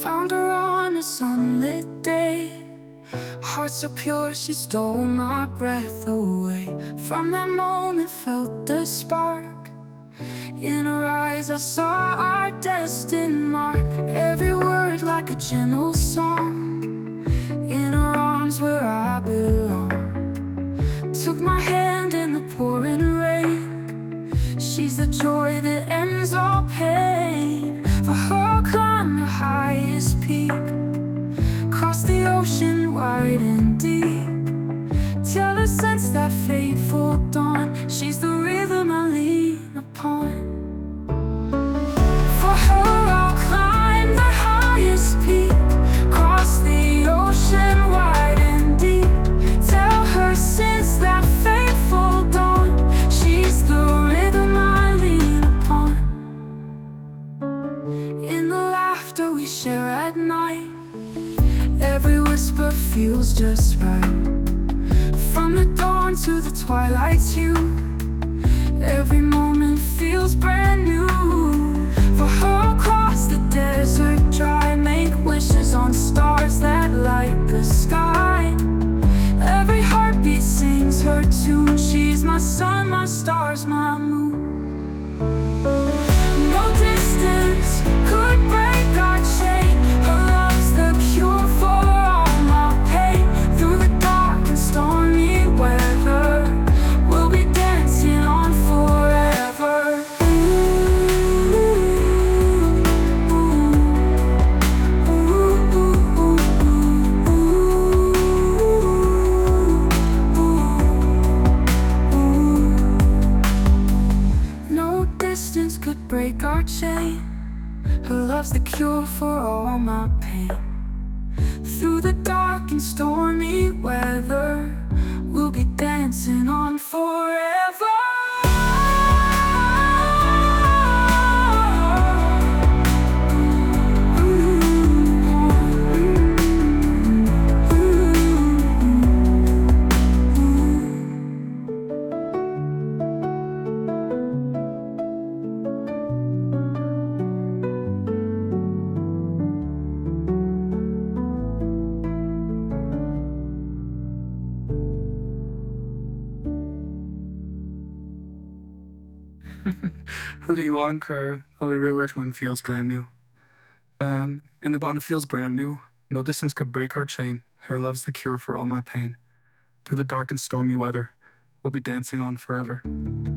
Found her on a sunlit day. Heart so pure, she stole my breath away. From that moment, felt the spark. In her eyes, I saw our destined mark. Every word like a gentle song. In her arms, where I belong. Took my hand in the pouring rain. She's the joy that ends all pain. For her, I'll climb the highest peak. Cross the ocean wide and deep. Till I sense that fateful dawn. She's the rhythm I lean upon. For her, I'll climb the highest peak. Cross the ocean wide and deep. Tell her since that fateful dawn. She's the rhythm I lean upon. In the laughter we share at night, every whisper feels just right. From the dawn to the twilight's hue, every moment feels brand new. For her, across the desert dry, make wishes on stars that light the sky. Every heartbeat sings her tune. She's my sun, my stars, my moon. No distance could break our chain. Her love's the cure for all my pain. Through the dark and stormy weather, we'll be dancing on forever. No distance could break our chain. Her love's the cure for all my pain. Through the dark and stormy weather, we'll be dancing on forever. Hoodie long curve, Holy River Twin feels brand new. In the bottom feels brand new. No distance could break our chain. Her love's the cure for all my pain. Through the dark and stormy weather, we'll be dancing on forever.